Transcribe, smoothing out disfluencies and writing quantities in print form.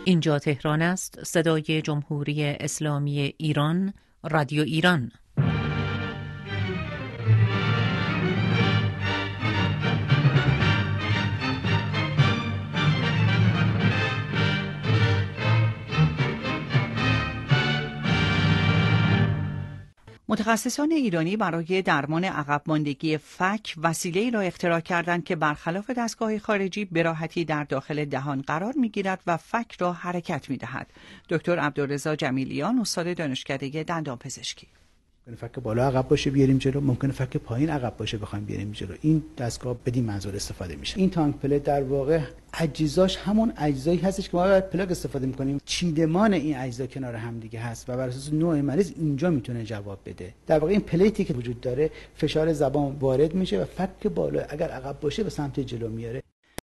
اینجا تهران است، صدای جمهوری اسلامی ایران، رادیو ایران. متخصصان ایرانی برای درمان عقب ماندگی فک وسیله‌ای را اختراع کردند که برخلاف دستگاه خارجی به راحتی در داخل دهان قرار می‌گیرد و فک را حرکت می‌دهد. دکتر عبدالرضا جمیلیان، استاد دانشکده دندانپزشکی: ممکنه فک بالا عقب باشه بیاریم جلو، ممکنه فک پایین عقب باشه بخوایم بیاریم جلو. این دستگاه بدین منظور استفاده میشه. این تانک پلت در واقع اجزاش همون اجزایی هستش که ما باید پلاک استفاده میکنیم. چیدمان این اجزا کنار هم دیگه هست و بر اساس نوع مریض اینجا میتونه جواب بده. در واقع این پلیتی که وجود داره فشار زبان وارد میشه و فک بالا اگر عقب باشه به سمت جلو میاره.